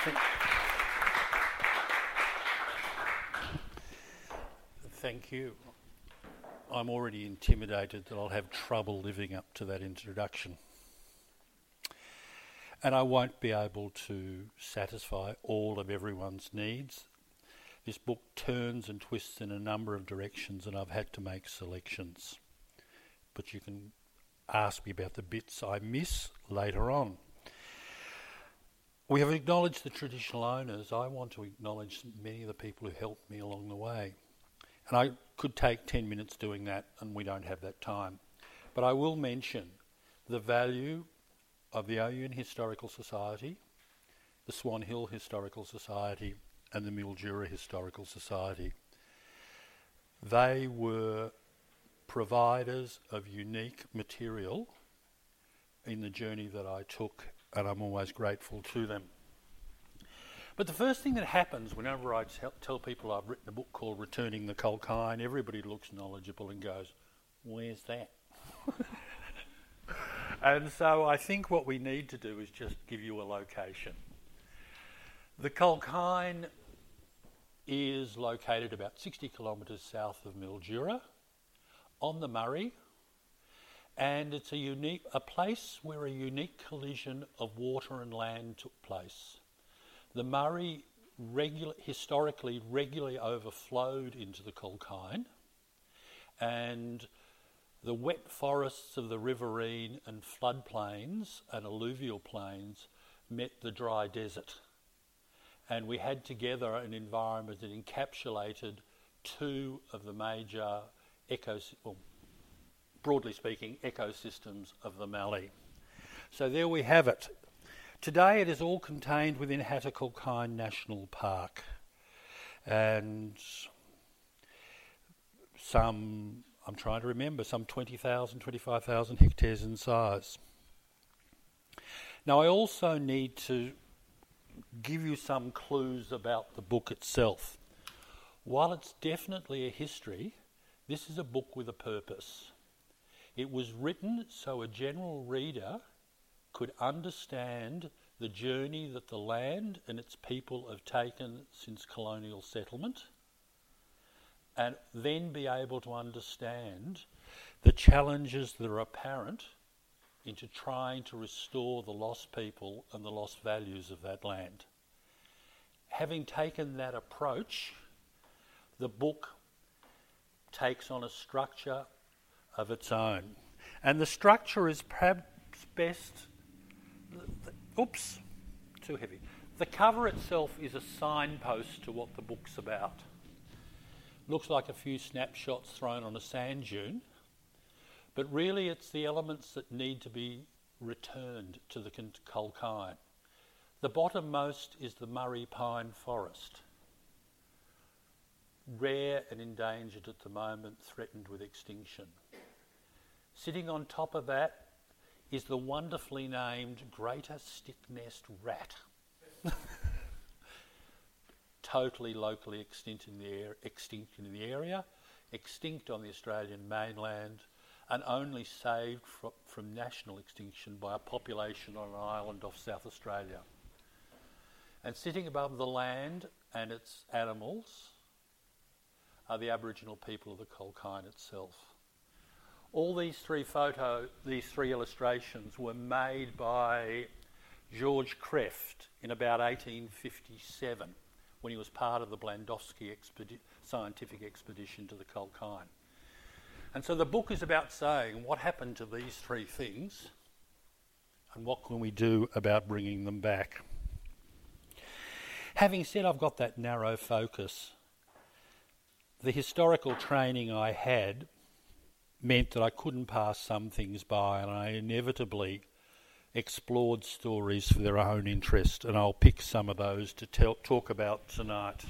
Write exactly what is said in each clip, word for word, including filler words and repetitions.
Thank, thank you. I'm already intimidated that I'll have trouble living up to that introduction. And I won't be able to satisfy all of everyone's needs. This book turns and twists in a number of directions, and I've had to make selections. But you can ask me about the bits I miss later on. We have acknowledged the traditional owners. I want to acknowledge many of the people who helped me along the way. And I could take ten minutes doing that, and we don't have that time. But I will mention the value of the Ouyen Historical Society, the Swan Hill Historical Society, and the Mildura Historical Society. They were providers of unique material in the journey that I took, and I'm always grateful to them. But the first thing that happens whenever I tell, tell people I've written a book called Returning the Culkine, everybody looks knowledgeable and goes, where's that? And so I think what we need to do is just give you a location. The Culkine is located about sixty kilometres south of Mildura on the Murray, and it's a unique a place where a unique collision of water and land took place. The Murray regular, historically regularly overflowed into the Culkine, and the wet forests of the riverine and floodplains and alluvial plains met the dry desert. And we had together an environment that encapsulated two of the major ecos- well, broadly speaking, ecosystems of the Mallee. So there we have it. Today it is all contained within Hattah Culkine National Park, and some, I'm trying to remember, some twenty thousand, twenty-five thousand hectares in size. Now I also need to give you some clues about the book itself. While it's definitely a history, this is a book with a purpose. It was written so a general reader could understand the journey that the land and its people have taken since colonial settlement, and then be able to understand the challenges that are apparent into trying to restore the lost people and the lost values of that land. Having taken that approach, the book takes on a structure of its own. And the structure is perhaps best... Oops, too heavy. The cover itself is a signpost to what the book's about. Looks like a few snapshots thrown on a sand dune, but really it's the elements that need to be returned to the Culkine. The bottommost is the Murray pine forest, rare and endangered at the moment, threatened with extinction. Sitting on top of that is the wonderfully named greater stick-nest rat. Totally locally extinct in the air, extinct in the area, extinct on the Australian mainland, and only saved fr- from national extinction by a population on an island off South Australia. And sitting above the land and its animals are the Aboriginal people of the Culkine itself. All these three photo, these three illustrations were made by George Krefft in about eighteen fifty-seven, when he was part of the Blandowski expedi- scientific expedition to the Culkine. And so the book is about saying what happened to these three things and what can we do about bringing them back. Having said I've got that narrow focus, the historical training I had meant that I couldn't pass some things by, and I inevitably explored stories for their own interest, and I'll pick some of those to tell, talk about tonight.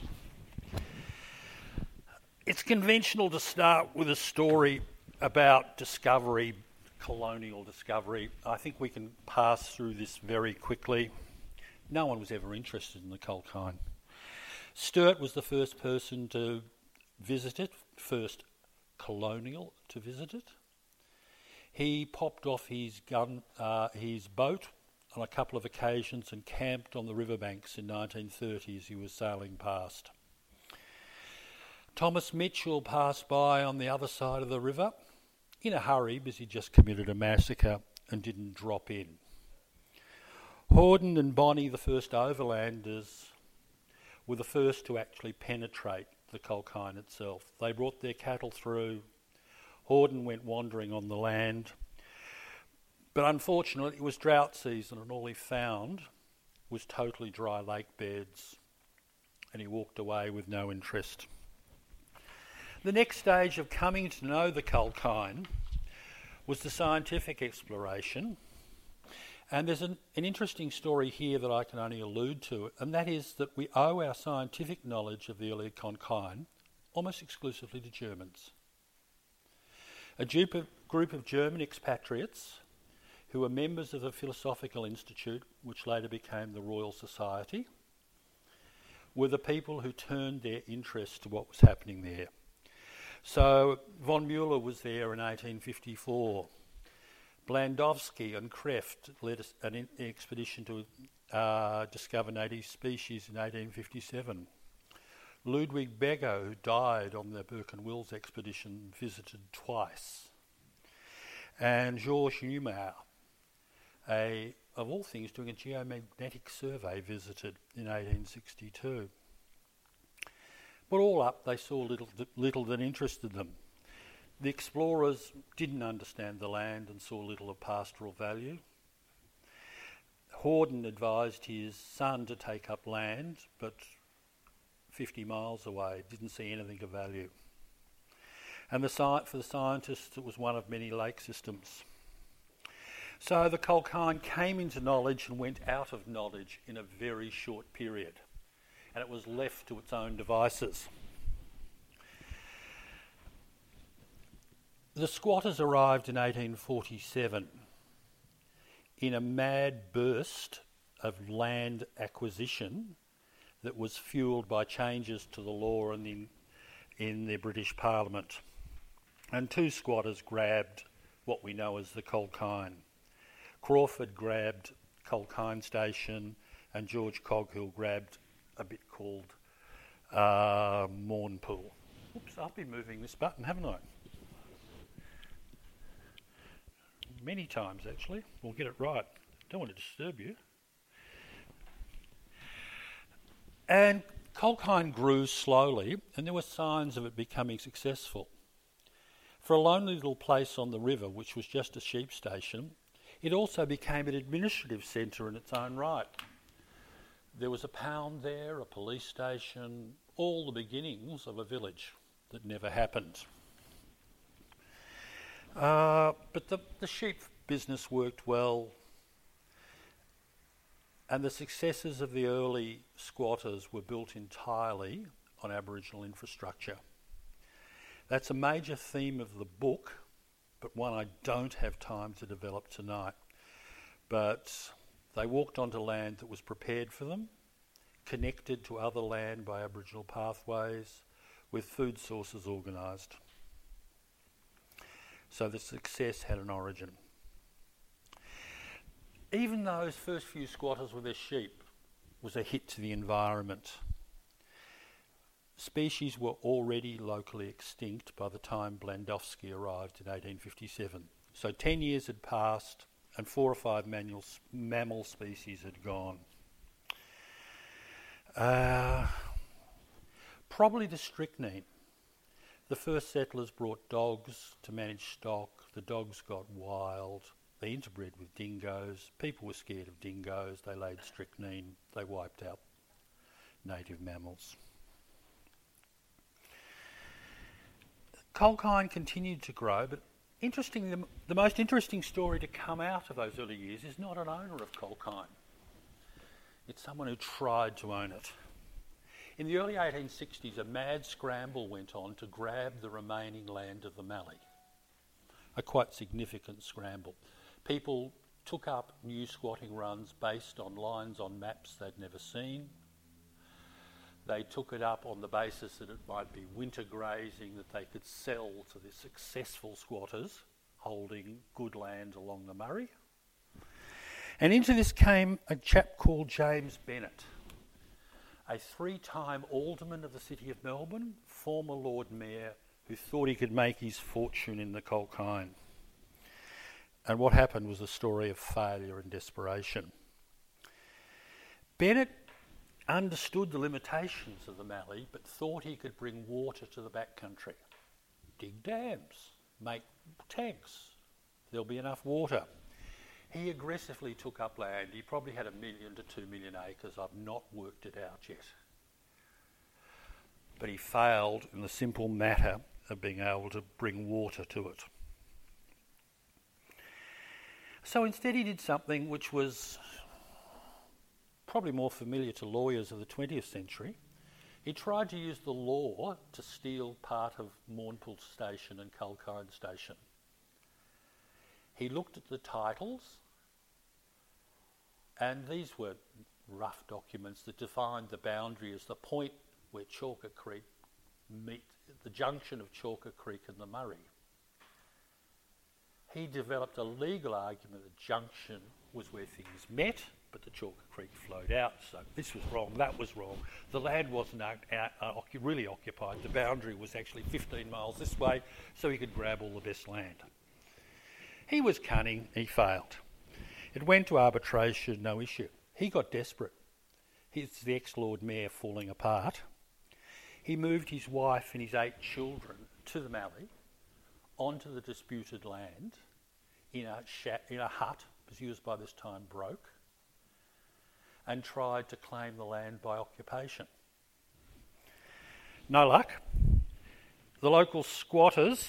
It's conventional to start with a story about discovery, colonial discovery. I think we can pass through this very quickly. No one was ever interested in the Culkine. Sturt was the first person to visit it, first colonial to visit it. He popped off his gun, uh, his boat on a couple of occasions and camped on the riverbanks in nineteen thirty as he was sailing past. Thomas Mitchell passed by on the other side of the river in a hurry because he just committed a massacre and didn't drop in. Hordern and Bonney, the first overlanders, were the first to actually penetrate the Culkine itself. They brought their cattle through. Hordern went wandering on the land. But unfortunately, it was drought season and all he found was totally dry lake beds, and he walked away with no interest. The next stage of coming to know the Culkine was the scientific exploration. And there's an, an interesting story here that I can only allude to, and that is that we owe our scientific knowledge of the early Culkine almost exclusively to Germans. A group of, group of German expatriates who were members of the Philosophical Institute, which later became the Royal Society, were the people who turned their interest to what was happening there. So von Müller was there in eighteen fifty-four. Blandowski and Krefft led an, in, an expedition to uh, discover native species in eighteen fifty-seven. Ludwig Begger, who died on the Burke and Wills expedition, visited twice. And Georges Neumayer, a, of all things, doing a geomagnetic survey, visited in eighteen sixty-two. But all up, they saw little, little that interested them. The explorers didn't understand the land and saw little of pastoral value. Hordern advised his son to take up land, but fifty miles away, didn't see anything of value. And the site for the scientists, it was one of many lake systems. So the Culkine came into knowledge and went out of knowledge in a very short period, and it was left to its own devices. The squatters arrived in eighteen forty-seven in a mad burst of land acquisition that was fuelled by changes to the law in the, in the British Parliament. And two squatters grabbed what we know as the Culkine. Crawford grabbed Culkine Station and George Coghill grabbed a bit called uh, Mournpool. Oops, I've been moving this button, haven't I? Many times, actually. We'll get it right. Don't want to disturb you. And Culkine grew slowly, and there were signs of it becoming successful. For a lonely little place on the river, which was just a sheep station, it also became an administrative centre in its own right. There was a pound there, a police station, all the beginnings of a village that never happened. Uh, but the, the sheep business worked well, and the successes of the early squatters were built entirely on Aboriginal infrastructure. That's a major theme of the book, but one I don't have time to develop tonight. But they walked onto land that was prepared for them, connected to other land by Aboriginal pathways, with food sources organised. So the success had an origin. Even those first few squatters with their sheep was a hit to the environment. Species were already locally extinct by the time Blandowski arrived in eighteen fifty-seven. So ten years had passed and four or five mammal, mammal species had gone. Uh, probably the strychnine. The first settlers brought dogs to manage stock. The dogs got wild. They interbred with dingoes. People were scared of dingoes. They laid strychnine. They wiped out native mammals. Culkine continued to grow, but interesting, the, the most interesting story to come out of those early years is not an owner of Culkine. It's someone who tried to own it. In the early eighteen sixties, a mad scramble went on to grab the remaining land of the Mallee. A quite significant scramble. People took up new squatting runs based on lines on maps they'd never seen. They took it up on the basis that it might be winter grazing that they could sell to the successful squatters holding good land along the Murray. And into this came a chap called James Bennett, a three-time alderman of the City of Melbourne, former Lord Mayor, who thought he could make his fortune in the coal mine. And what happened was a story of failure and desperation. Bennett understood the limitations of the Mallee, but thought he could bring water to the backcountry. Dig dams, make tanks, there'll be enough water. He aggressively took up land. He probably had a million to two million acres. I've not worked it out yet. But he failed in the simple matter of being able to bring water to it. So instead he did something which was probably more familiar to lawyers of the twentieth century. He tried to use the law to steal part of Mournpool Station and Culkine Station. He looked at the titles, and these were rough documents that defined the boundary as the point where Chalker Creek meet, the junction of Chalker Creek and the Murray. He developed a legal argument that junction was where things met, but the Chalker Creek flowed out, so this was wrong, that was wrong. The land wasn't out, out, uh, really occupied. The boundary was actually fifteen miles this way, so he could grab all the best land. He was cunning, he failed. It went to arbitration, no issue. He got desperate. He's the ex-Lord Mayor falling apart. He moved his wife and his eight children to the Mallee, onto the disputed land, in a, sha- in a hut, because he was by this time broke, and tried to claim the land by occupation. No luck. The local squatters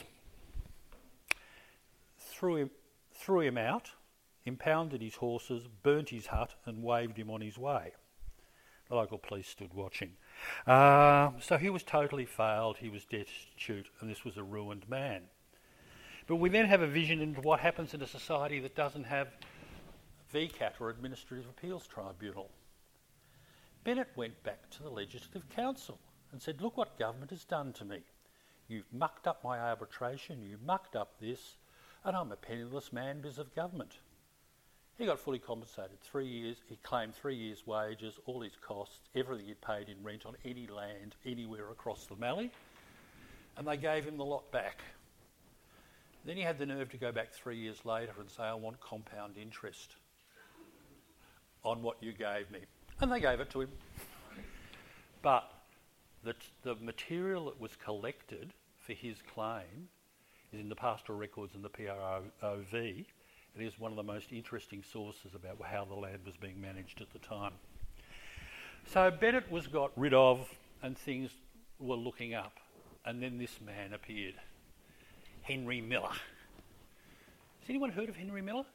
threw him, threw him out, impounded his horses, burnt his hut and waved him on his way. The local police stood watching. Uh, so he was totally failed, he was destitute, and this was a ruined man. But we then have a vision into what happens in a society that doesn't have V CAT or Administrative Appeals Tribunal. Bennett went back to the Legislative Council and said, look what government has done to me. You've mucked up my arbitration, you mucked up this, and I'm a penniless man because of government. He got fully compensated. Three years, he claimed three years' wages, all his costs, everything he'd paid in rent on any land anywhere across the Mallee, and they gave him the lot back. Then he had the nerve to go back three years later and say, I want compound interest on what you gave me. And they gave it to him. But the, the material that was collected for his claim is in the pastoral records and the P R O V. It is one of the most interesting sources about how the land was being managed at the time. So Bennett was got rid of and things were looking up. And then this man appeared, Henry Miller. Has anyone heard of Henry Miller?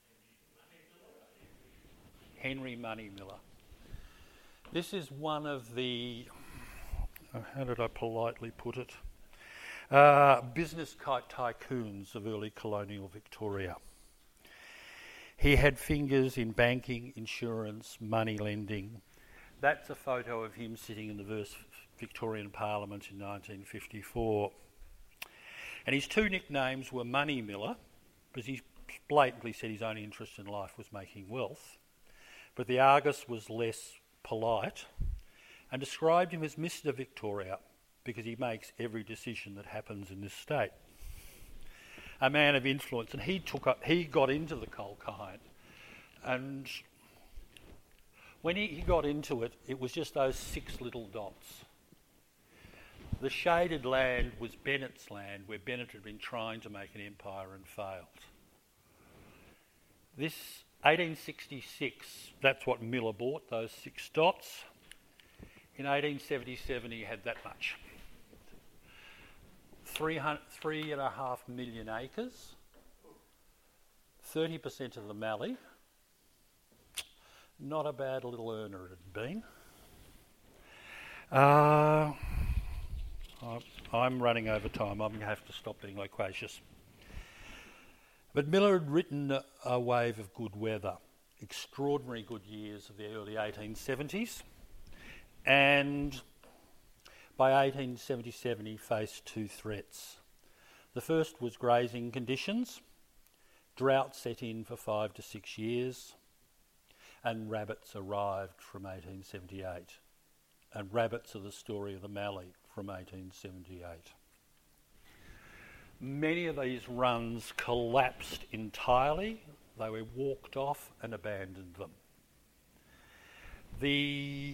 Henry Money Miller. This is one of the, how did I politely put it, uh, business tycoons of early colonial Victoria. He had fingers in banking, insurance, money lending. That's a photo of him sitting in the first Victorian Parliament in nineteen fifty-four. And his two nicknames were Money Miller, because he blatantly said his only interest in life was making wealth. But the Argus was less polite and described him as Mister Victoria because he makes every decision that happens in this state. A man of influence, and he took up, he got into the coal mine, and when he, he got into it, it was just those six little dots. The shaded land was Bennett's land, where Bennett had been trying to make an empire and failed. This eighteen sixty-six, that's what Miller bought, those six dots. In eighteen seventy-seven, he had that much. Three, three and a half million acres, thirty percent of the Mallee. Not a bad little earner it had been. Uh, I'm running over time. I'm going to have to stop being loquacious. But Miller had written a, a wave of good weather, extraordinary good years of the early eighteen seventies, and by eighteen seventy-seven he faced two threats. The first was grazing conditions. Drought set in for five to six years. and rabbits arrived from eighteen seventy-eight. And rabbits are the story of the Mallee from eighteen seventy-eight. Many of these runs collapsed entirely. They were walked off and abandoned them. The,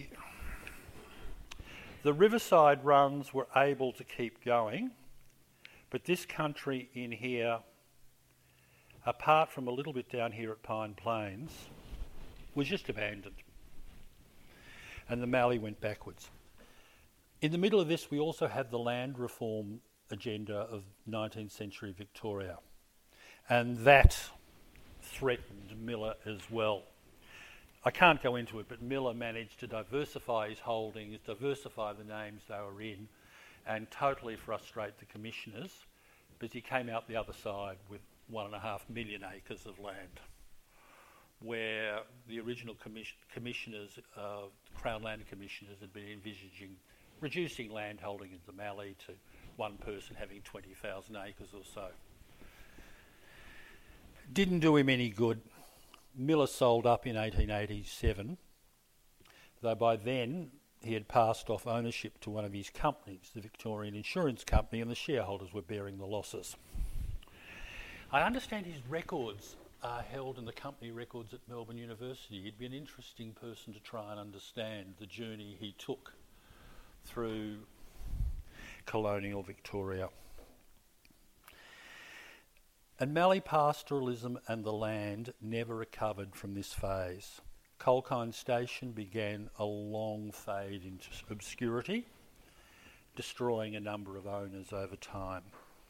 the riverside runs were able to keep going, but this country in here, apart from a little bit down here at Pine Plains, was just abandoned. And the Mallee went backwards. In the middle of this, we also had the land reform agenda of nineteenth century Victoria. And that threatened Miller as well. I can't go into it, but Miller managed to diversify his holdings, diversify the names they were in, and totally frustrate the commissioners, because he came out the other side with one and a half million acres of land, where the original commis- commissioners, uh, Crown Land Commissioners, had been envisaging reducing land holding in the Mallee to one person having twenty thousand acres or so. Didn't do him any good. Miller sold up in eighteen eighty-seven, though by then he had passed off ownership to one of his companies, the Victorian Insurance Company, and the shareholders were bearing the losses. I understand his records are held in the company records at Melbourne University. He'd be an interesting person to try and understand the journey he took through colonial Victoria. And Mallee pastoralism and the land never recovered from this phase. Culkine Station began a long fade into obscurity, destroying a number of owners over time.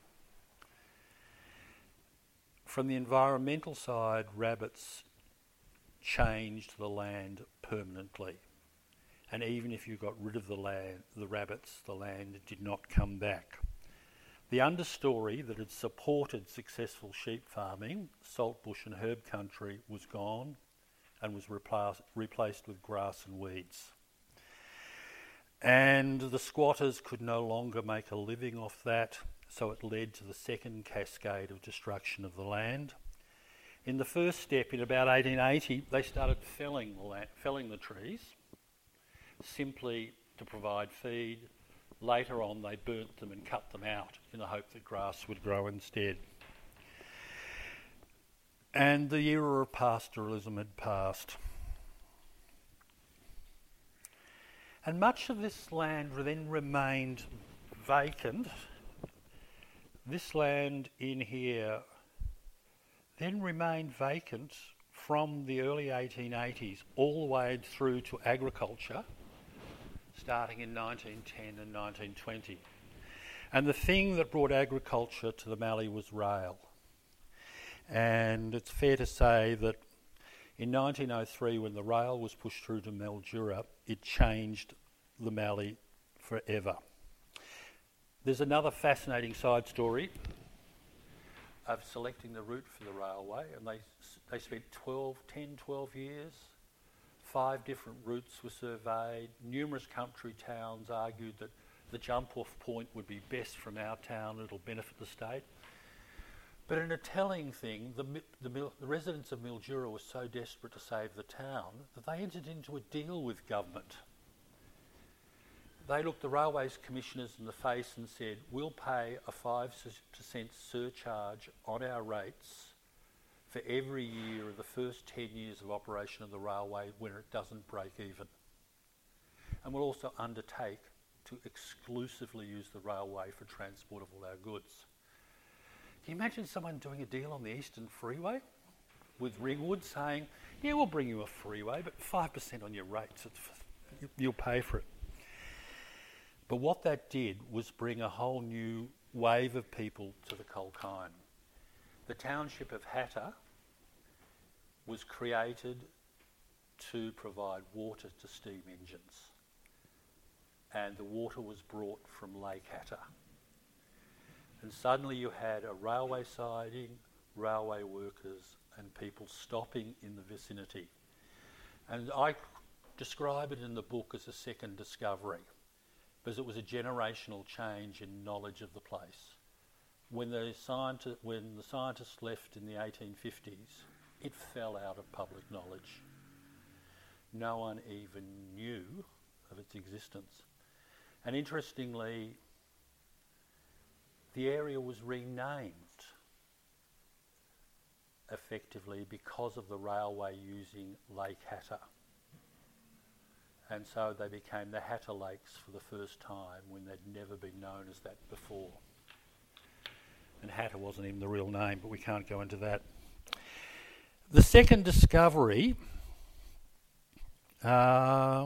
From the environmental side, rabbits changed the land permanently. And even if you got rid of the land, the rabbits, the land did not come back. The understory that had supported successful sheep farming, saltbush and herb country, was gone and was repla- replaced with grass and weeds. And the squatters could no longer make a living off that, so it led to the second cascade of destruction of the land. In the first step, in about eighteen eighty, they started felling the, land, felling the trees, simply to provide feed. Later on, they burnt them and cut them out in the hope that grass would grow instead. And the era of pastoralism had passed. And much of this land then remained vacant. This land in here then remained vacant from the early eighteen eighties all the way through to agriculture, starting in nineteen ten and nineteen twenty. And the thing that brought agriculture to the Mallee was rail. And it's fair to say that in nineteen oh three, when the rail was pushed through to Mildura, it changed the Mallee forever. There's another fascinating side story of selecting the route for the railway, and they they spent twelve, ten, twelve years. Five different routes were surveyed. Numerous country towns argued that the jump-off point would be best from our town, it'll benefit the state. But in a telling thing, the, the, the residents of Mildura were so desperate to save the town that they entered into a deal with government. They looked the Railways Commissioners in the face and said, we'll pay a five percent surcharge on our rates for every year of the first ten years of operation of the railway when it doesn't break even. And we'll also undertake to exclusively use the railway for transport of all our goods. Can you imagine someone doing a deal on the Eastern Freeway with Ringwood saying, yeah, we'll bring you a freeway, but five percent on your rates, it's, you'll pay for it. But what that did was bring a whole new wave of people to the Culkine. The township of Hatter was created to provide water to steam engines, and the water was brought from Lake Hatter. And suddenly you had a railway siding, railway workers, and people stopping in the vicinity. And I describe it in the book as a second discovery, because it was a generational change in knowledge of the place. When the, scienti- when the scientists left in the eighteen fifties, it fell out of public knowledge. no one even knew of its existence. And interestingly, the area was renamed effectively because of the railway using Lake Hatter. And so they became the Hatter Lakes for the first time when they'd never been known as that before. And Hatter wasn't even the real name, but we can't go into that. The second discovery uh,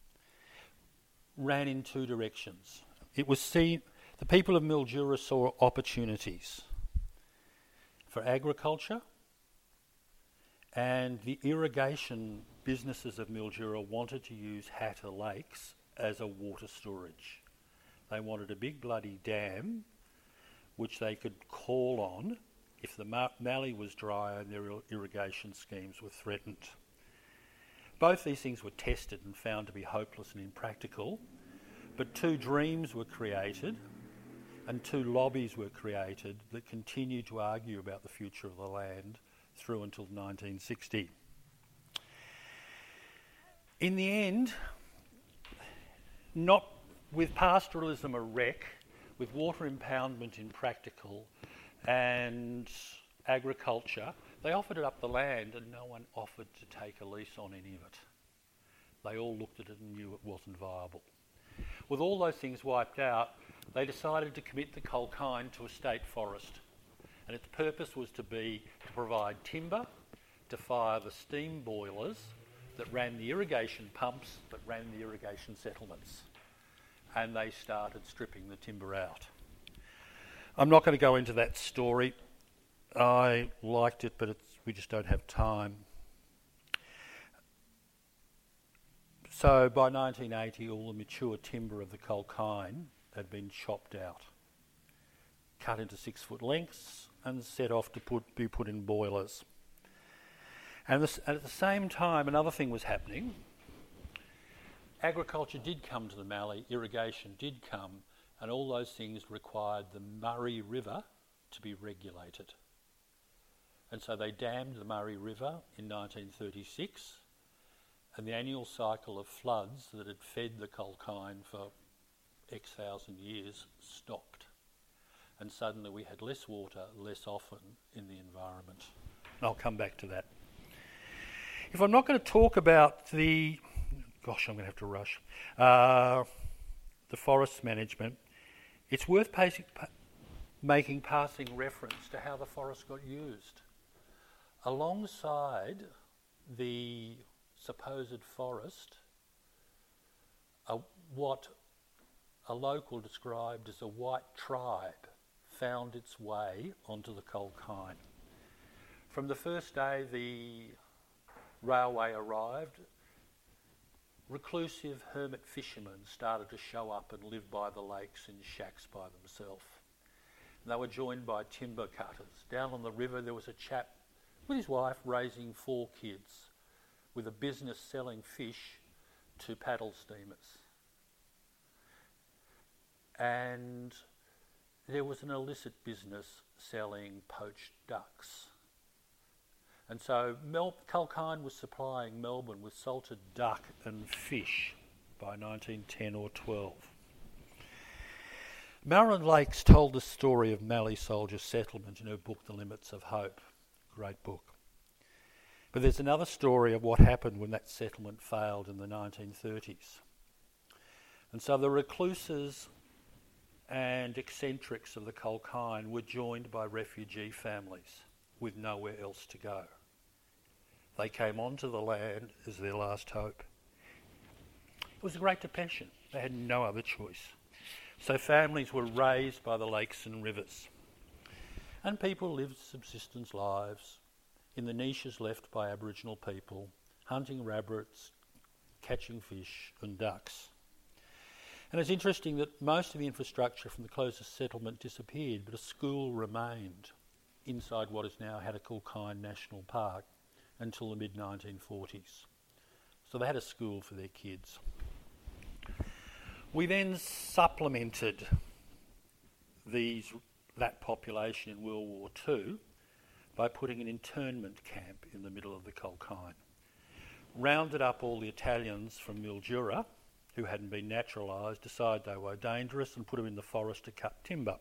ran in two directions. It was seen, the people of Mildura saw opportunities for agriculture, and the irrigation businesses of Mildura wanted to use Hatter Lakes as a water storage. They wanted a big bloody dam which they could call on if the ma- Mallee was dry and their ir- irrigation schemes were threatened. Both these things were tested and found to be hopeless and impractical, but two dreams were created and two lobbies were created that continued to argue about the future of the land through until nineteen sixty. In the end, not with pastoralism a wreck, with water impoundment impractical and agriculture, they offered it up the land and no one offered to take a lease on any of it. They all looked at it and knew it wasn't viable. With all those things wiped out, they decided to commit the Culkine to a state forest. And its purpose was to be to provide timber to fire the steam boilers that ran the irrigation pumps that ran the irrigation settlements. And they started stripping the timber out. I'm not going to go into that story. I liked it, but it's, we just don't have time. So by nineteen eighty, all the mature timber of the Culkine had been chopped out, cut into six-foot lengths, and set off to put, be put in boilers. And, this, and at the same time, another thing was happening. Agriculture did come to the Mallee, irrigation did come, and all those things required the Murray River to be regulated. And so they dammed the Murray River in nineteen thirty-six, and the annual cycle of floods that had fed the Culkine for X thousand years stopped. And suddenly we had less water, less often in the environment. I'll come back to that. If I'm not going to talk about the, gosh, I'm going to have to rush, uh, the forest management, it's worth pacing, pa- making passing reference to how the forest got used. Alongside the supposed forest, uh, what a local described as a white tribe found its way onto the Culkine. From the first day the railway arrived, reclusive hermit fishermen started to show up and live by the lakes in shacks by themselves. And they were joined by timber cutters. Down on the river there was a chap with his wife raising four kids with a business selling fish to paddle steamers. And there was an illicit business selling poached ducks. And so Mel- Culkine was supplying Melbourne with salted duck and fish by nineteen ten or twelve. Marilyn Lakes told the story of Mallee soldier settlement in her book The Limits of Hope. Great book. But there's another story of what happened when that settlement failed in the nineteen thirties. And so the recluses and eccentrics of the Culkine were joined by refugee families with nowhere else to go. They came onto the land as their last hope. It was a Great Depression. They had no other choice. So families were raised by the lakes and rivers. And people lived subsistence lives in the niches left by Aboriginal people, hunting rabbits, catching fish and ducks. And it's interesting that most of the infrastructure from the closest settlement disappeared, but a school remained inside what is now Hatter Culkine National Park until the mid nineteen forties. So they had a school for their kids. We then supplemented these that population in World War Two by putting an internment camp in the middle of the Culkine. rounded up all the Italians from Mildura who hadn't been naturalised, decided they were dangerous and put them in the forest to cut timber.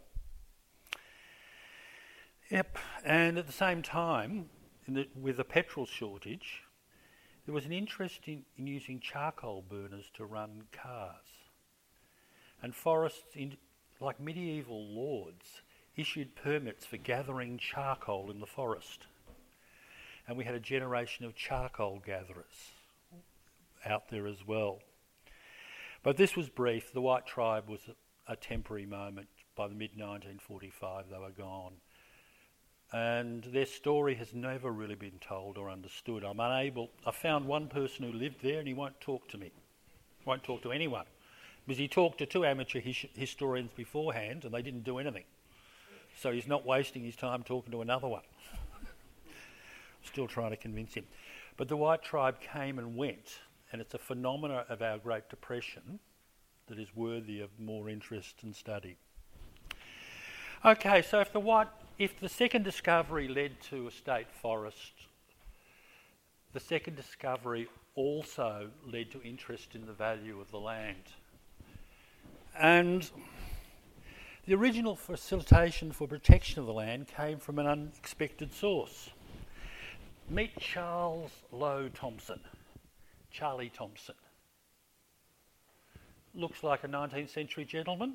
Yep, and at the same time, in the, with a petrol shortage, there was an interest in, in using charcoal burners to run cars. And forests, in, like medieval lords, issued permits for gathering charcoal in the forest. And we had a generation of charcoal gatherers out there as well. But this was brief. The White Tribe was a, a temporary moment. By the mid nineteen forty-five, they were gone. And their story has never really been told or understood. I'm unable... I found one person who lived there and he won't talk to me. Won't talk to anyone. Because he talked to two amateur his- historians beforehand and they didn't do anything. So he's not wasting his time talking to another one. Still trying to convince him. But the White Tribe came and went, and it's a phenomena of our Great Depression that is worthy of more interest and study. Okay, so if the white, if the second discovery led to a state forest, the second discovery also led to interest in the value of the land. And the original facilitation for protection of the land came from an unexpected source. Meet Charles Lowe Thompson, Charlie Thompson. Looks like a nineteenth century gentleman.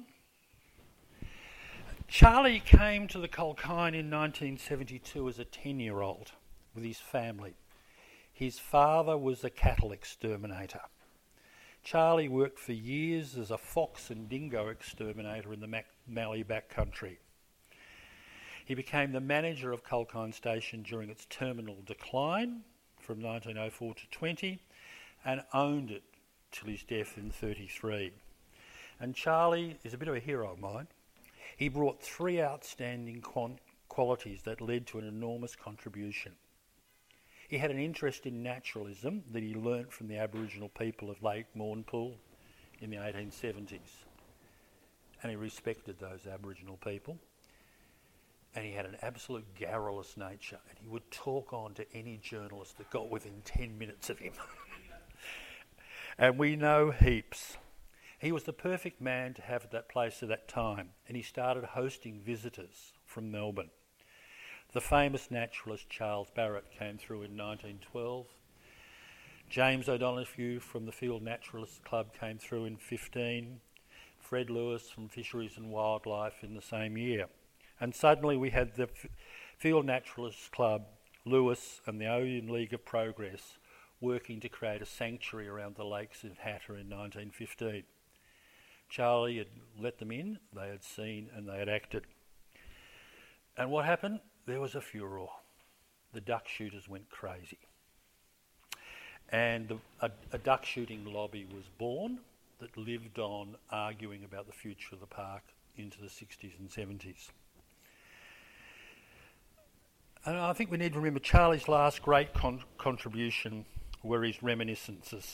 Charlie came to the Culkine in nineteen seventy-two as a ten-year-old with his family. His father was a cattle exterminator. Charlie worked for years as a fox and dingo exterminator in the Mac- Mallee backcountry. He became the manager of Culkine Station during its terminal decline from nineteen oh four to twenty and owned it till his death in thirty-three. And Charlie is a bit of a hero of mine. He brought three outstanding quant- qualities that led to an enormous contribution. He had an interest in naturalism that he learnt from the Aboriginal people of Lake Mournpool in the eighteen seventies. And he respected those Aboriginal people. And he had an absolute garrulous nature, and he would talk on to any journalist that got within ten minutes of him. And we know heaps. He was the perfect man to have at that place at that time, and he started hosting visitors from Melbourne. The famous naturalist Charles Barrett came through in nineteen twelve. James O'Donoghue from the Field Naturalists Club came through in fifteen. Fred Lewis from Fisheries and Wildlife in the same year. And suddenly we had the F- Field Naturalists Club, Lewis and the Odeon League of Progress working to create a sanctuary around the lakes in Hatter in nineteen fifteen. Charlie had let them in, they had seen and they had acted. And what happened? There was a furore. The duck shooters went crazy. And the, a, a duck shooting lobby was born that lived on arguing about the future of the park into the sixties and seventies. And I think we need to remember Charlie's last great con- contribution were his reminiscences,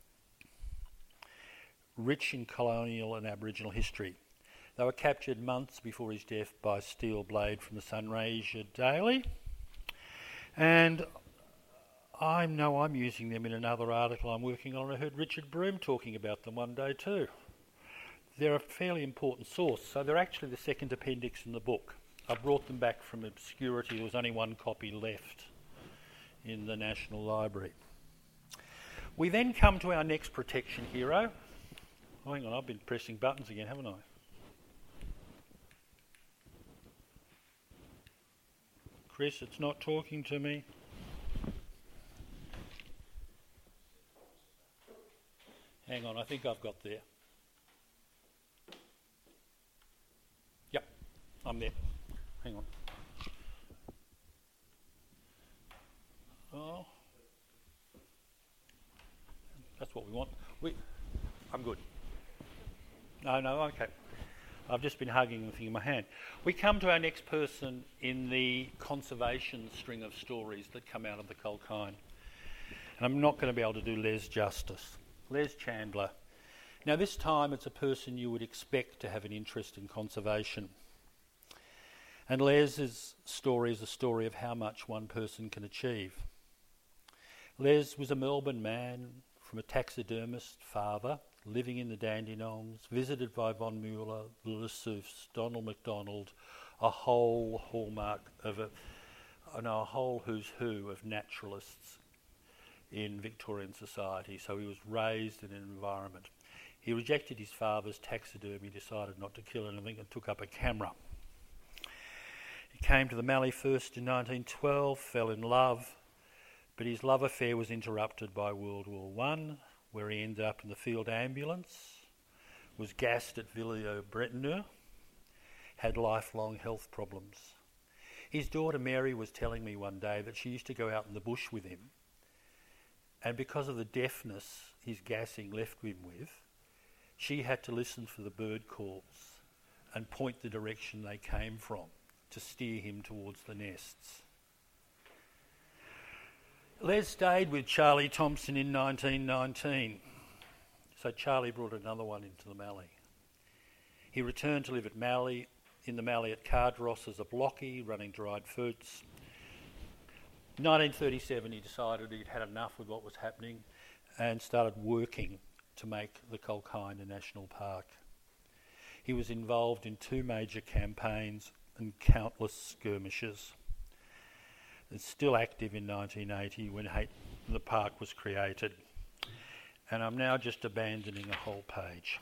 rich in colonial and Aboriginal history. They were captured months before his death by Steel Blade from the Sunraysia Daily, and I know I'm using them in another article I'm working on. I heard Richard Broome talking about them one day too. They're a fairly important source, so they're actually the second appendix in the book. I brought them back from obscurity. There was only one copy left in the National Library. We then come to our next protection hero. Oh, hang on, I've been pressing buttons again, haven't I? Chris, it's not talking to me. Hang on, I think I've got there. Yep, I'm there. Hang on. Oh, that's what we want. We, I'm good. No, no, okay. I've just been hugging the thing in my hand. We come to our next person in the conservation string of stories that come out of the Culkine. And I'm not going to be able to do Les justice. Les Chandler. Now this time it's a person you would expect to have an interest in conservation. And Les's story is a story of how much one person can achieve. Les was a Melbourne man from a taxidermist father, living in the Dandenongs, visited by Von Mueller, the Lessuffs, Donald MacDonald, a whole hallmark of a, I know, a whole who's who of naturalists in Victorian society. So he was raised in an environment. He rejected his father's taxidermy, decided not to kill anything, and took up a camera. He came to the Mallee first in nineteen twelve, fell in love, but his love affair was interrupted by World War One, where he ended up in the field ambulance, was gassed at Villers-Bretonneux, had lifelong health problems. His daughter Mary was telling me one day that she used to go out in the bush with him, and because of the deafness his gassing left him with, she had to listen for the bird calls and point the direction they came from to steer him towards the nests. Les stayed with Charlie Thompson in nineteen nineteen, so Charlie brought another one into the Mallee. He returned to live at Mallee, in the Mallee at Cardross as a blockie, running dried fruits. In nineteen thirty-seven he decided he'd had enough with what was happening and started working to make the Kulkyne a national park. He was involved in two major campaigns and countless skirmishes. It's still active in nineteen eighty when the park was created. And I'm now just abandoning a whole page.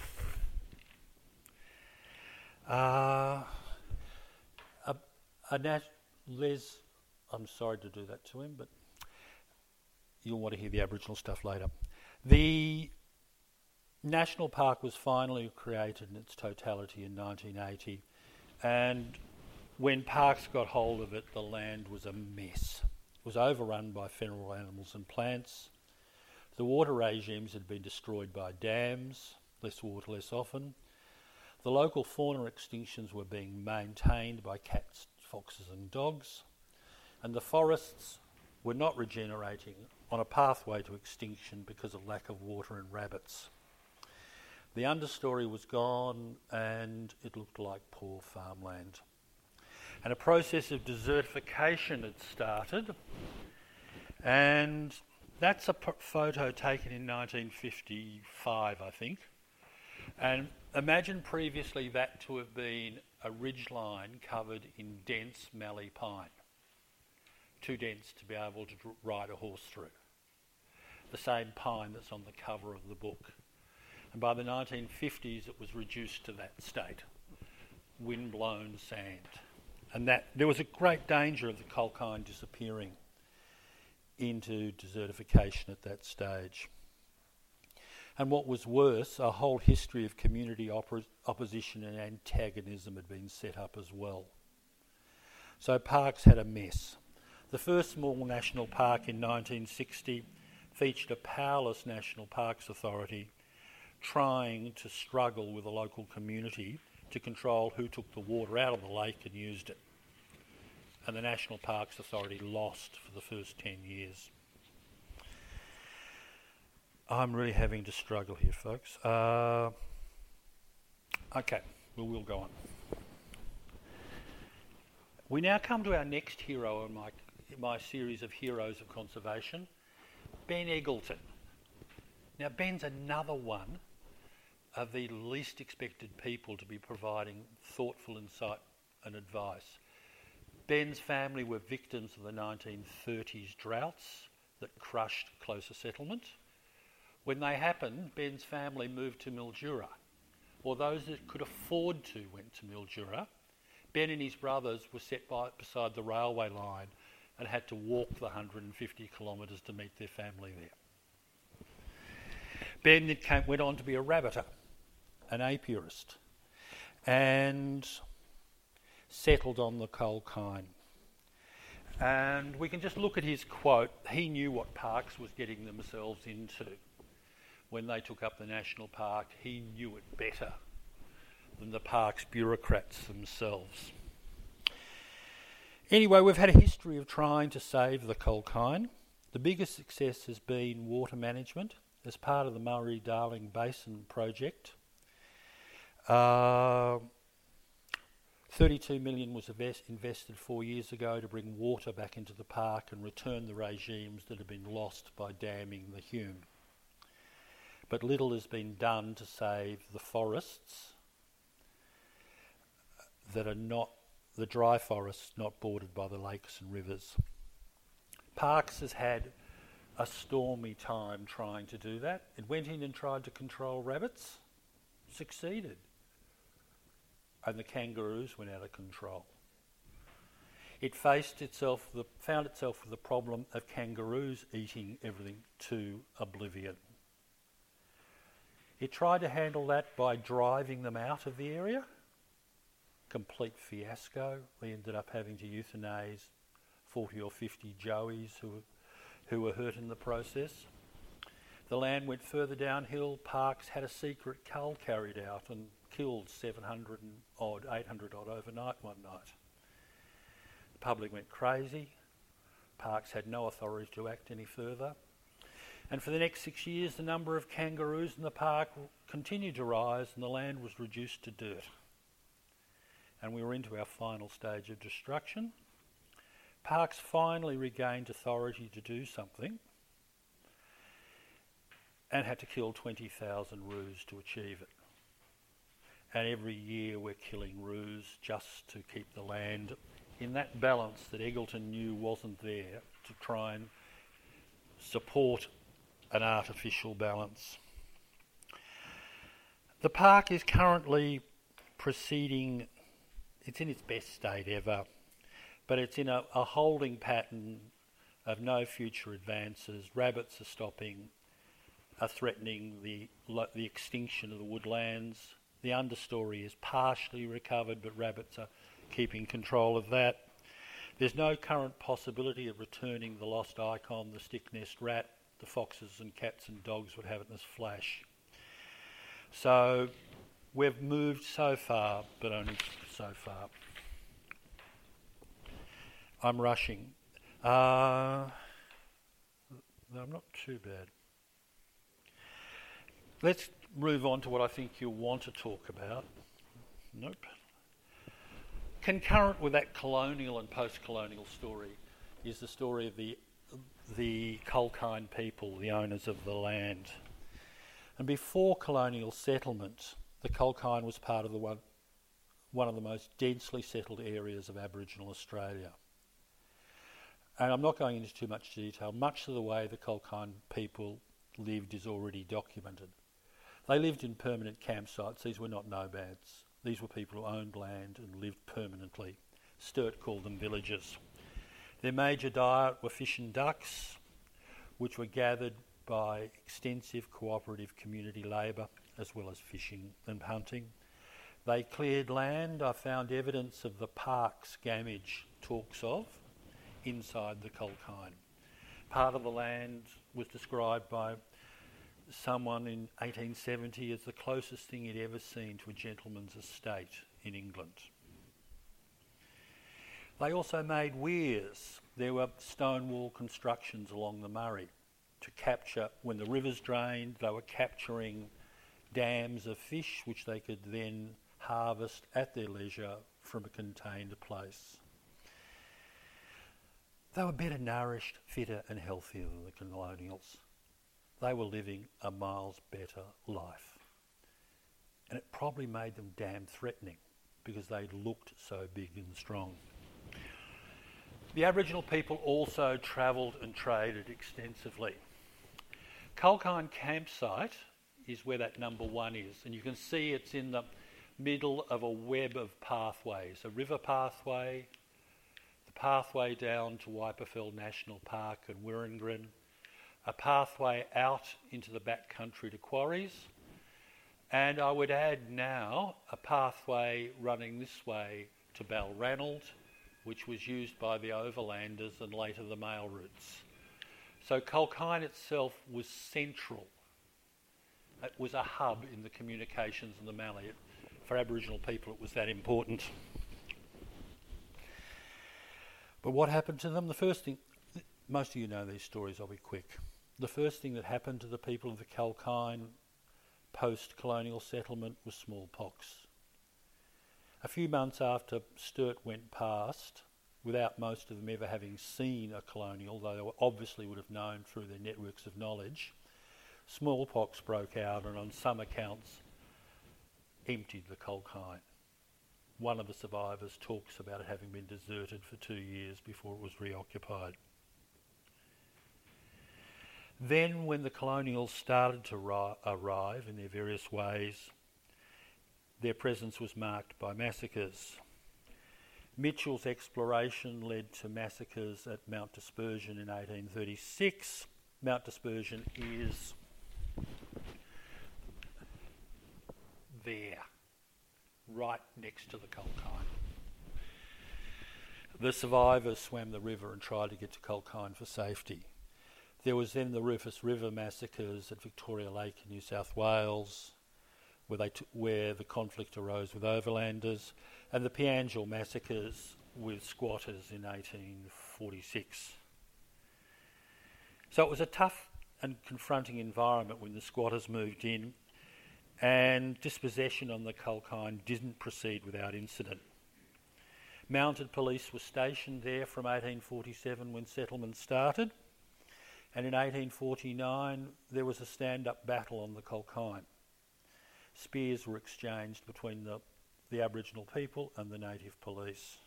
Uh, a, a nat- Les, I'm sorry to do that to him, but you'll want to hear the Aboriginal stuff later. The National Park was finally created in its totality in nineteen eighty, and when Parks got hold of it, the land was a mess. It was overrun by feral animals and plants. The water regimes had been destroyed by dams, less water, less often. The local fauna extinctions were being maintained by cats, foxes and dogs, and the forests were not regenerating, on a pathway to extinction because of lack of water and rabbits. The understory was gone and it looked like poor farmland. And a process of desertification had started, and that's a p- photo taken in nineteen fifty-five, I think. And imagine previously that to have been a ridgeline covered in dense mallee pine, too dense to be able to dr- ride a horse through. The same pine that's on the cover of the book. And by the nineteen fifties it was reduced to that state, wind-blown sand. And that there was a great danger of the Kulkyne disappearing into desertification at that stage. And what was worse, a whole history of community oppos- opposition and antagonism had been set up as well. So Parks had a mess. The first small national park in nineteen sixty featured a powerless National Parks Authority trying to struggle with the local community to control who took the water out of the lake and used it. And the National Parks Authority lost for the first ten years. I'm really having to struggle here, folks. Uh, okay, well, we'll go on. We now come to our next hero in my, my series of heroes of conservation, Ben Eggleton. Now, Ben's another one of the least expected people to be providing thoughtful insight and advice. Ben's family were victims of the nineteen thirties droughts that crushed closer settlement. When they happened, Ben's family moved to Mildura, or those that could afford to went to Mildura. Ben and his brothers were set by, beside the railway line and had to walk the one hundred fifty kilometres to meet their family there. Ben then came, went on to be a rabbiter, an apiarist, and settled on the Kulkyne. And we can just look at his quote. He knew what Parks was getting themselves into. When they took up the national park, he knew it better than the park's bureaucrats themselves. Anyway, we've had a history of trying to save the Kulkyne. The biggest success has been water management as part of the Murray-Darling Basin project. Uh, thirty-two million dollars was invest- invested four years ago to bring water back into the park and return the regimes that have been lost by damming the Hume. But little has been done to save the forests that are not, the dry forests not bordered by the lakes and rivers. Parkes has had a stormy time trying to do that. It went in and tried to control rabbits, succeeded, and the kangaroos went out of control. It faced itself, the, found itself with the problem of kangaroos eating everything to oblivion. It tried to handle that by driving them out of the area. Complete fiasco. We ended up having to euthanize forty or fifty joeys who, who were hurt in the process. The land went further downhill. Parkes had a secret cull carried out and killed seven hundred and odd, eight hundred odd overnight one night. The public went crazy. Parkes had no authority to act any further. And for the next six years, the number of kangaroos in the park continued to rise and the land was reduced to dirt. And we were into our final stage of destruction. Parkes finally regained authority to do something and had to kill twenty thousand roos to achieve it. And every year we're killing roos just to keep the land in that balance that Eggleton knew wasn't there, to try and support an artificial balance. The park is currently proceeding, it's in its best state ever, but it's in a, a holding pattern of no future advances. Rabbits are stopping, are threatening the, the extinction of the woodlands. The understory is partially recovered, but rabbits are keeping control of that. There's no current possibility of returning the lost icon, the stick-nest rat. The foxes and cats and dogs would have it in a flash. So we've moved so far, but only so far. I'm rushing. Uh, no, I'm not too bad. Let's move on to what I think you'll want to talk about. Nope. Concurrent with that colonial and post-colonial story is the story of the the Culkine people, the owners of the land. And before colonial settlement, the Culkine was part of the one, one of the most densely settled areas of Aboriginal Australia. And I'm not going into too much detail. Much of the way the Culkine people lived is already documented. They lived in permanent campsites. These were not nomads. These were people who owned land and lived permanently. Sturt called them villages. Their major diet were fish and ducks, which were gathered by extensive cooperative community labour, as well as fishing and hunting. They cleared land. I found evidence of the Parkes Gamage talks of inside the Culkine. Part of the land was described by someone in eighteen seventy as the closest thing he'd ever seen to a gentleman's estate in England. They also made weirs. There were stone wall constructions along the Murray to capture, when the rivers drained, they were capturing dams of fish which they could then harvest at their leisure from a contained place. They were better nourished, fitter and healthier than the colonials. They were living a miles better life. And it probably made them damn threatening because they looked so big and strong. The Aboriginal people also travelled and traded extensively. Culkine campsite is where that number one is, and you can see it's in the middle of a web of pathways, a river pathway, the pathway down to Wyperfell National Park and Wirrangrin, a pathway out into the back country to quarries, and I would add now a pathway running this way to Balranald, which was used by the overlanders and later the mail routes. So Culkine itself was central. It was a hub in the communications in the Mallee. For Aboriginal people, it was that important. But what happened to them? The first thing, most of you know these stories, I'll be quick. The first thing that happened to the people of the Culkine post-colonial settlement was smallpox. A few months after Sturt went past, without most of them ever having seen a colonial, though they obviously would have known through their networks of knowledge, smallpox broke out and on some accounts emptied the Culkine. One of the survivors talks about it having been deserted for two years before it was reoccupied. Then, when the colonials started to ri- arrive in their various ways, their presence was marked by massacres. Mitchell's exploration led to massacres at Mount Dispersion in eighteen thirty-six. Mount Dispersion is there, right next to the Culkine. The survivors swam the river and tried to get to Culkine for safety. There was then the Rufus River massacres at Victoria Lake in New South Wales, where, they t- where the conflict arose with overlanders, and the Piangil massacres with squatters in eighteen forty-six. So it was a tough and confronting environment when the squatters moved in, and dispossession on the Culkine didn't proceed without incident. Mounted police were stationed there from eighteen forty-seven when settlement started, and in eighteen forty-nine there was a stand-up battle on the Culkine. Spears were exchanged between the, the Aboriginal people and the native police.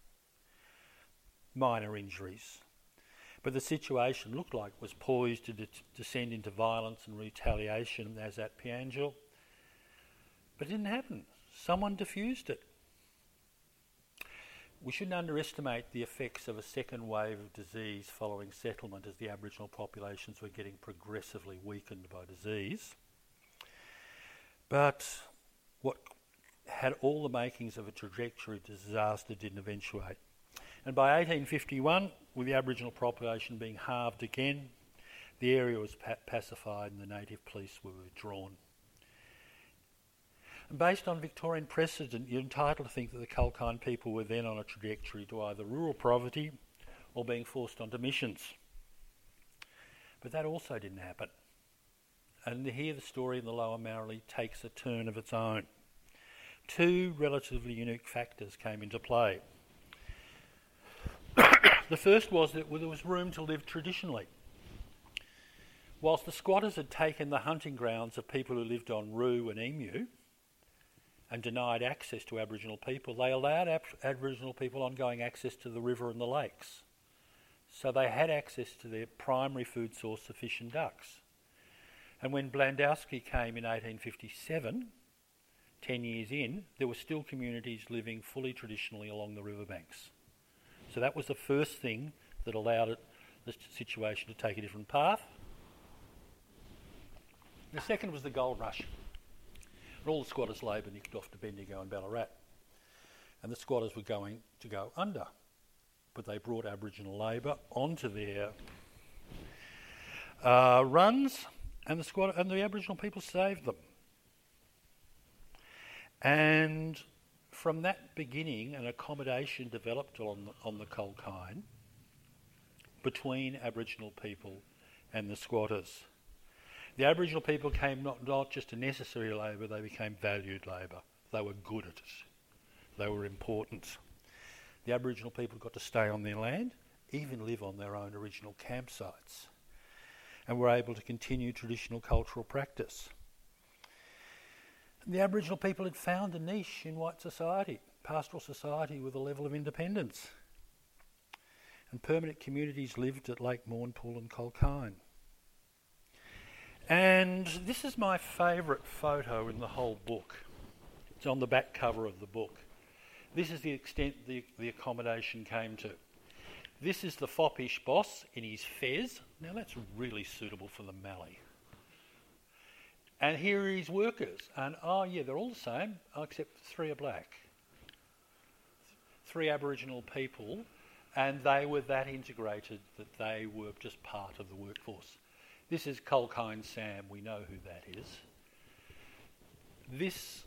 Minor injuries. But the situation looked like it was poised to de- descend into violence and retaliation as at Piangil. But it didn't happen. Someone diffused it. We shouldn't underestimate the effects of a second wave of disease following settlement as the Aboriginal populations were getting progressively weakened by disease. But what had all the makings of a trajectory of disaster didn't eventuate. And by eighteen fifty-one, with the Aboriginal population being halved again, the area was pa- pacified and the native police were withdrawn. And based on Victorian precedent, you're entitled to think that the Culkine people were then on a trajectory to either rural poverty or being forced onto missions. But that also didn't happen. And here the story in the Lower Maori takes a turn of its own. Two relatively unique factors came into play. The first was that there was room to live traditionally. Whilst the squatters had taken the hunting grounds of people who lived on roo and emu and denied access to Aboriginal people, they allowed ab- Aboriginal people ongoing access to the river and the lakes. So they had access to their primary food source, the fish and ducks. And when Blandowski came in eighteen fifty-seven, ten years in, there were still communities living fully traditionally along the riverbanks. So that was the first thing that allowed it, the situation to take a different path. The second was the gold rush. And all the squatters' labour nicked off to Bendigo and Ballarat. And the squatters were going to go under. But they brought Aboriginal labour onto their uh, runs, and the squatter and the Aboriginal people saved them. And from that beginning, an accommodation developed on the, on the Culkine between Aboriginal people and the squatters. The Aboriginal people came not, not just a necessary labour, they became valued labour. They were good at it. They were important. The Aboriginal people got to stay on their land, even live on their own original campsites, and were able to continue traditional cultural practice. The Aboriginal people had found a niche in white society, pastoral society with a level of independence. And permanent communities lived at Lake Mournpool and Culkine. And this is my favourite photo in the whole book. It's on the back cover of the book. This is the extent the, the accommodation came to. This is the foppish boss in his fez. Now that's really suitable for the Mallee. And here are his workers. And oh yeah, they're all the same, except three are black. Three Aboriginal people, and they were that integrated that they were just part of the workforce. This is Culkine Sam, we know who that is. This,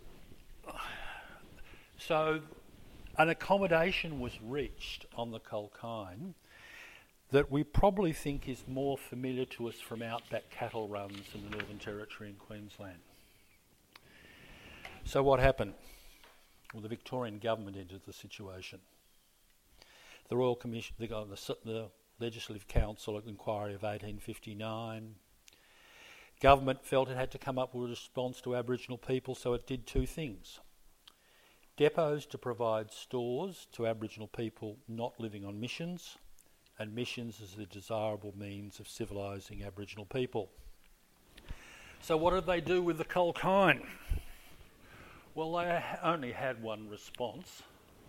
so an accommodation was reached on the Culkine that we probably think is more familiar to us from outback cattle runs in the Northern Territory and Queensland. So what happened? well, the Victorian government entered the situation. The Royal Commission, the, the, the Legislative Council inquiry of eighteen fifty-nine. Government felt it had to come up with a response to Aboriginal people, so it did two things. Depots to provide stores to Aboriginal people not living on missions, and missions as a desirable means of civilising Aboriginal people. So what did they do with the Culkine? Well, they only had one response.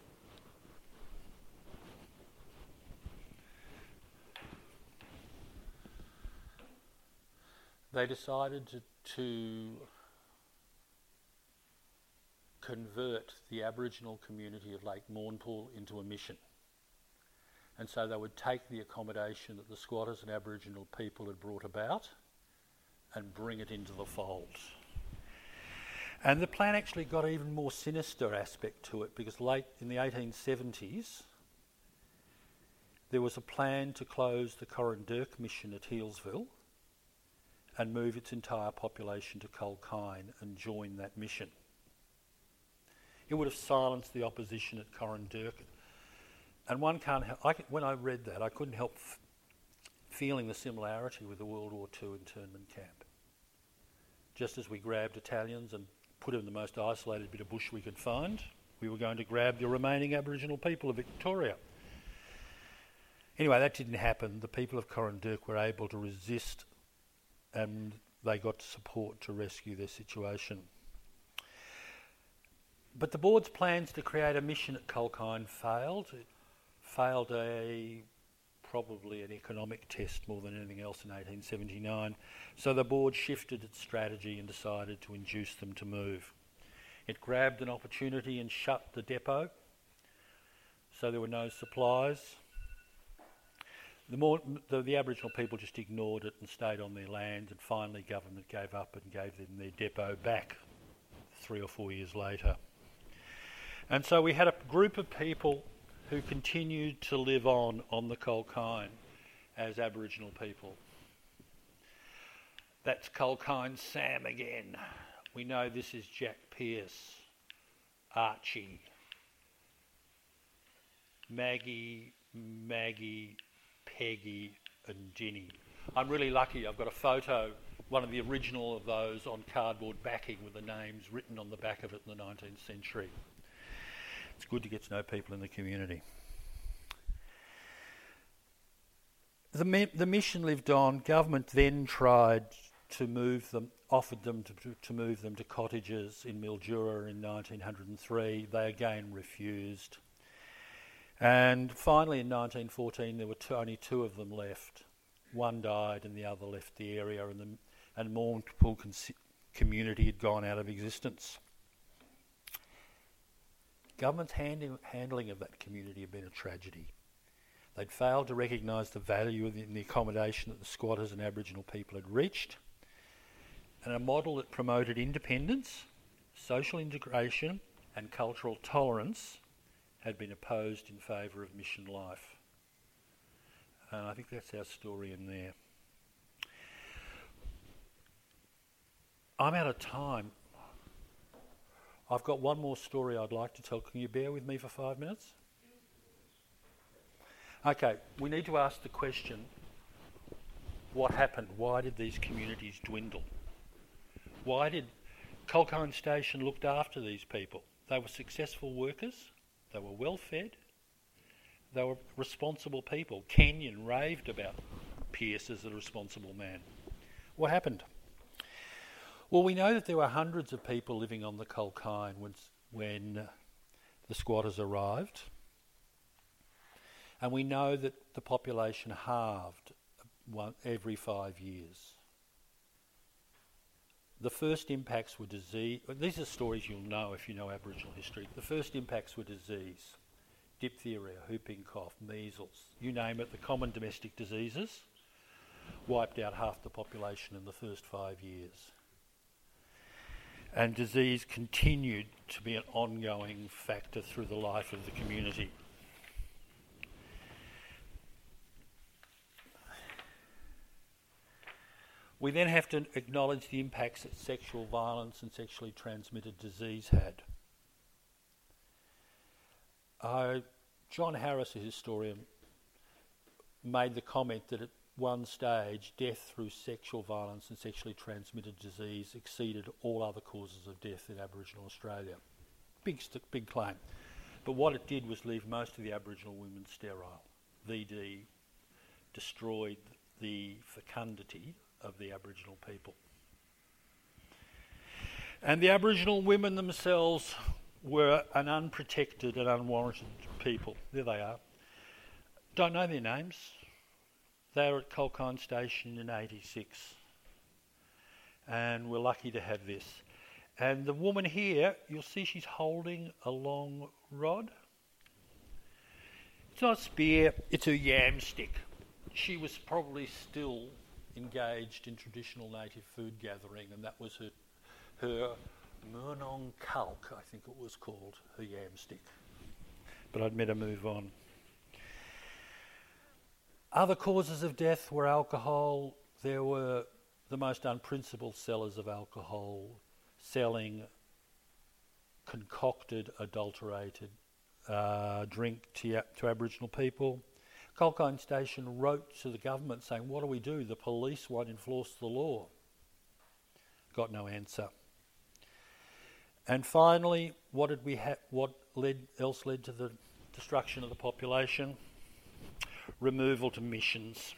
They decided to, to convert the Aboriginal community of Lake Mournpool into a mission. And so they would take the accommodation that the squatters and Aboriginal people had brought about and bring it into the fold. And the plan actually got an even more sinister aspect to it, because late in the eighteen seventies, there was a plan to close the Coranderrk mission at Healesville and move its entire population to Culkine and join that mission. It would have silenced the opposition at Coranderrk. And one can't help, I, when I read that, I couldn't help f- feeling the similarity with the World War Two internment camp. Just as we grabbed Italians and put them in the most isolated bit of bush we could find, we were going to grab the remaining Aboriginal people of Victoria. Anyway, that didn't happen. The people of Coranderrk were able to resist, and they got support to rescue their situation. But the board's plans to create a mission at Culkine failed. It failed a probably an economic test more than anything else in eighteen seventy-nine. So the board shifted its strategy and decided to induce them to move. It grabbed an opportunity and shut the depot, so there were no supplies. The, more, the, the Aboriginal people just ignored it and stayed on their land, and finally government gave up and gave them their depot back three or four years later. And so we had a group of people who continued to live on on the Culkine as Aboriginal people. That's Culkine Sam again. We know this is Jack Pearce, Archie, Maggie, Maggie, Peggy and Ginny. I'm really lucky. I've got a photo, one of the original of those, on cardboard backing with the names written on the back of it in the nineteenth century. It's good to get to know people in the community. The, me- the mission lived on. Government then tried to move them, offered them to, to, to move them to cottages in Mildura in nineteen oh three. They again refused. And finally in nineteen fourteen there were two, only two of them left. One died and the other left the area, and the and Mournpool con- community had gone out of existence. Government's handling, handling of that community had been a tragedy. They'd failed to recognise the value of the, in the accommodation that the squatters and Aboriginal people had reached, and a model that promoted independence, social integration and cultural tolerance had been opposed in favour of mission life. And I think that's our story in there. I'm out of time. I've got one more story I'd like to tell. Can you bear with me for five minutes? Okay, we need to ask the question, what happened? Why did these communities dwindle? Why did Culkine Station looked after these people? They were successful workers, they were well fed, they were responsible people. Kenyon raved about Pearce as a responsible man. What happened? Well, we know that there were hundreds of people living on the Culkine when, when the squatters arrived. And we know that the population halved one, every five years. The first impacts were disease. These are stories you'll know if you know Aboriginal history. The first impacts were disease. Diphtheria, whooping cough, measles, you name it, the common domestic diseases wiped out half the population in the first five years. And disease continued to be an ongoing factor through the life of the community. We then have to acknowledge the impacts that sexual violence and sexually transmitted disease had. uh, John Harris, a historian, made the comment that at one stage death through sexual violence and sexually transmitted disease exceeded all other causes of death in Aboriginal Australia. Big, st- big claim. But what it did was leave most of the Aboriginal women sterile. V D destroyed the fecundity of the Aboriginal people. And the Aboriginal women themselves were an unprotected and unwarranted people. There they are. Don't know their names. They were at Culkine Station in eighty-six. And we're lucky to have this. And the woman here, you'll see she's holding a long rod. It's not a spear, it's a yam stick. She was probably still engaged in traditional native food gathering, and that was her, her Murnong Kalk, I think it was called, her yam stick. But I'd better move on. Other causes of death were alcohol. There were the most unprincipled sellers of alcohol selling concocted, adulterated uh, drink to, to Aboriginal people. Culkine Station wrote to the government saying, what do we do? The police won't enforce the law. Got no answer. And finally, what did we ha- what led else led to the destruction of the population? Removal to missions.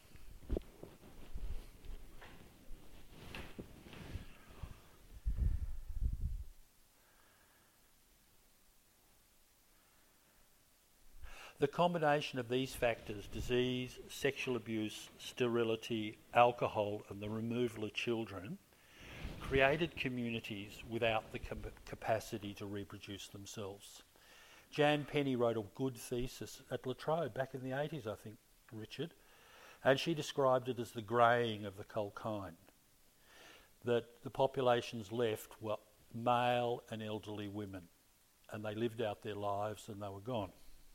The combination of these factors, disease, sexual abuse, sterility, alcohol, and the removal of children, created communities without the com- capacity to reproduce themselves. Jan Penny wrote a good thesis at La Trobe back in the eighties, I think, Richard, and she described it as the greying of the Culkine, that the populations left were male and elderly women, and they lived out their lives and they were gone.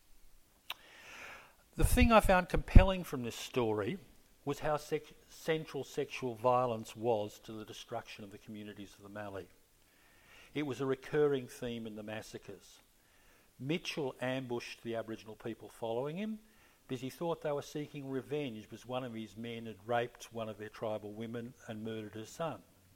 The thing I found compelling from this story was how sex- central sexual violence was to the destruction of the communities of the Mallee. It was a recurring theme in the massacres. Mitchell ambushed the Aboriginal people following him because he thought they were seeking revenge because one of his men had raped one of their tribal women and murdered her son.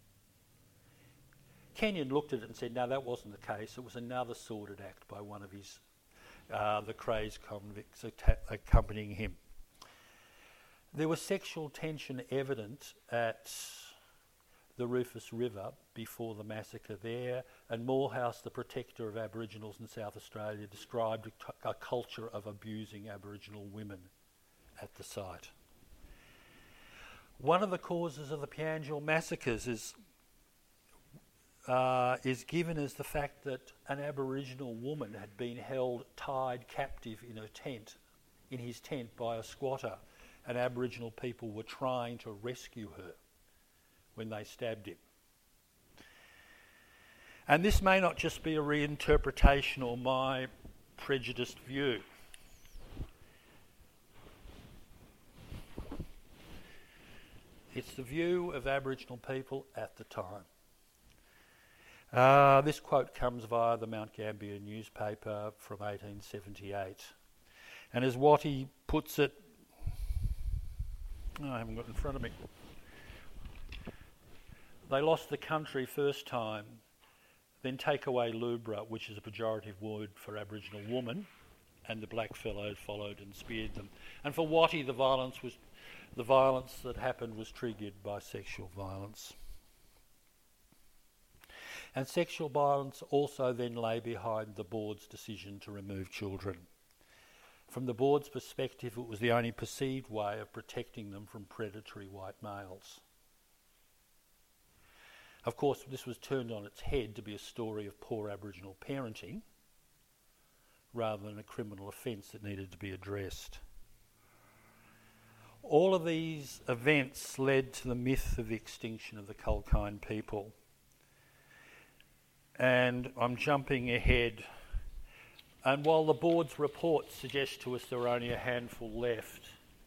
Kenyon looked at it and said, no, that wasn't the case. It was another sordid act by one of his Uh, the crazed convicts atta- accompanying him. There was sexual tension evident at the Rufus River before the massacre there, and Morehouse, the protector of Aboriginals in South Australia, described a, t- a culture of abusing Aboriginal women at the site. One of the causes of the Piangil massacres is Uh, is given as the fact that an Aboriginal woman had been held tied captive in a tent, in his tent by a squatter, and Aboriginal people were trying to rescue her when they stabbed him. And this may not just be a reinterpretation or my prejudiced view. It's the view of Aboriginal people at the time. Uh, this quote comes via the Mount Gambier newspaper from eighteen seventy-eight. And as Watty puts it, oh, I haven't got it in front of me. They lost the country first time, then take away lubra, which is a pejorative word for Aboriginal woman, and the black fellows followed and speared them. And for Watty, the violence was the violence that happened was triggered by sexual violence. And sexual violence also then lay behind the board's decision to remove children. From the board's perspective, it was the only perceived way of protecting them from predatory white males. Of course, this was turned on its head to be a story of poor Aboriginal parenting rather than a criminal offence that needed to be addressed. All of these events led to the myth of the extinction of the Culkine people. And I'm jumping ahead. And while the board's report suggests to us there were only a handful left,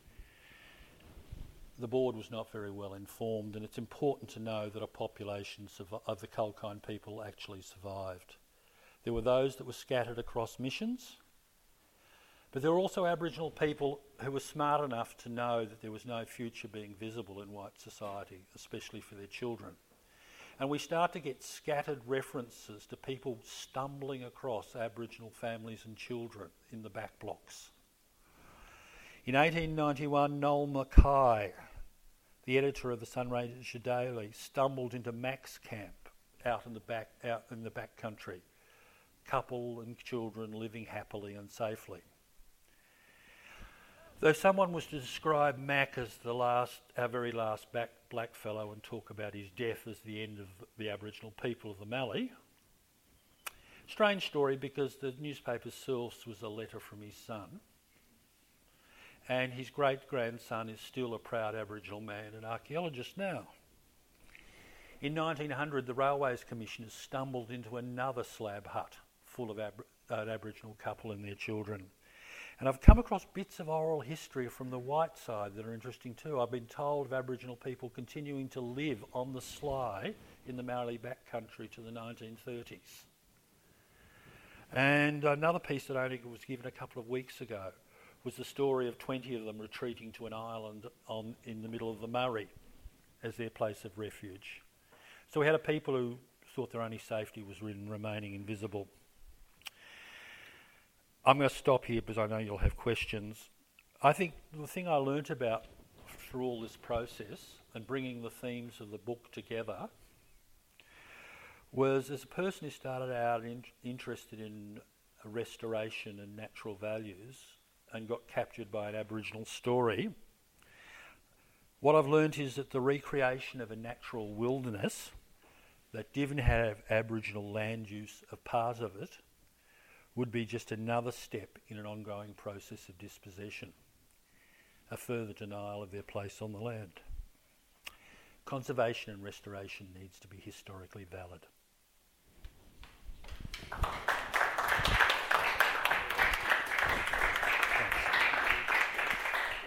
the board was not very well informed, and it's important to know that a population of the Culkine people actually survived. There were those that were scattered across missions, But there were also Aboriginal people who were smart enough to know that there was no future being visible in white society, especially for their children. And we start to get scattered references to people stumbling across Aboriginal families and children in the back blocks. In eighteen ninety-one, Noel Mackay, the editor of the Sunraysia Daily, stumbled into Mac's camp out in the back, out in the back country. Couple and children living happily and safely. Though someone was to describe Mac as the last, our very last back black fellow and talk about his death as the end of the Aboriginal people of the Mallee, strange story because the newspaper's source was a letter from his son, and his great-grandson is still a proud Aboriginal man and archaeologist now. In nineteen hundred, the Railways Commissioners stumbled into another slab hut full of Ab- uh, an Aboriginal couple and their children. And I've come across bits of oral history from the white side that are interesting too. I've been told of Aboriginal people continuing to live on the sly in the Maori backcountry to the nineteen thirties. And another piece that only was given a couple of weeks ago was the story of twenty of them retreating to an island on, in the middle of the Murray as their place of refuge. So we had a people who thought their only safety was in remaining invisible. I'm going to stop here because I know you'll have questions. I think the thing I learnt about through all this process and bringing the themes of the book together was, as a person who started out in, interested in restoration and natural values and got captured by an Aboriginal story, what I've learnt is that the recreation of a natural wilderness that didn't have Aboriginal land use a part of it would be just another step in an ongoing process of dispossession, a further denial of their place on the land. Conservation and restoration needs to be historically valid.